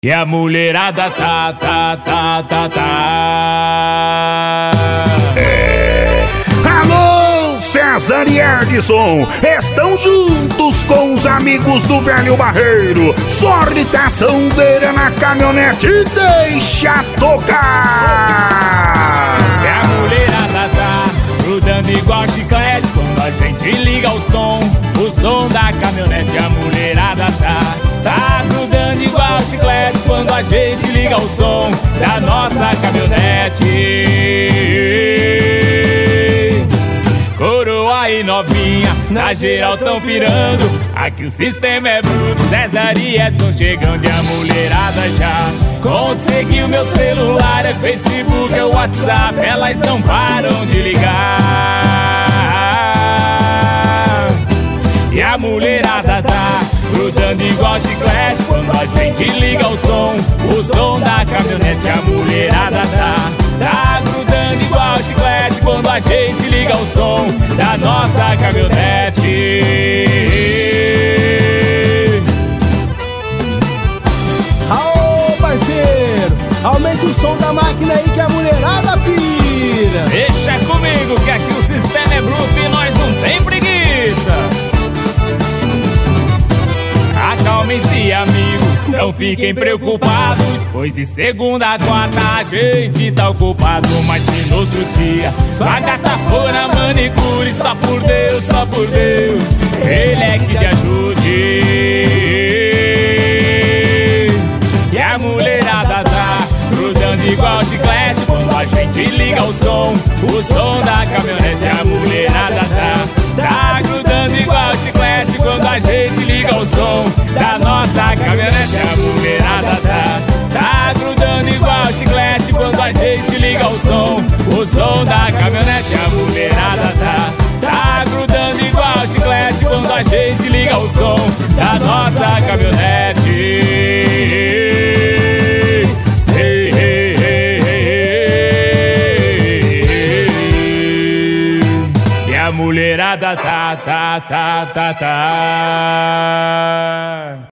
E a mulherada tá. Alô, César e Edson, estão juntos com os amigos do Velho Barreiro. Sorritaçãozeira na caminhonete, deixa tocar. E a mulherada tá grudando igual chiclete quando a gente liga o som da caminhonete. A mulherada tá grudando igual chiclete quando a gente liga o som da nossa caminhonete. Coroa e novinha, na geral tão pirando. Aqui o sistema é bruto, César e Edson chegando. E a mulherada já conseguiu meu celular. É Facebook, é WhatsApp, elas não param de ligar. E a mulherada tá grudando igual chiclete quando a gente liga o som da caminhonete. A mulherada tá grudando igual chiclete quando a gente liga o som da nossa caminhonete. Aô, parceiro, aumenta o som da máquina aí que a mulherada pira. Deixa comigo que aqui o sistema é bruto e nós não tem preguiça. Acalmem-se, amigos, não fiquem preocupados, pois de segunda a quarta a gente tá ocupado. Mas se no outro dia sua gata for na manicure, só por Deus, Ele é que te ajude. E a mulherada tá grudando igual chiclete quando a gente liga o som da caminhonete. A mulherada tá grudando igual chiclete quando a gente liga o som da nossa caminhonete. A mulherada tá grudando igual chiclete quando a gente liga o som da caminhonete. A mulherada tá grudando igual chiclete quando a gente liga o som da nossa caminhonete. E a mulherada tá.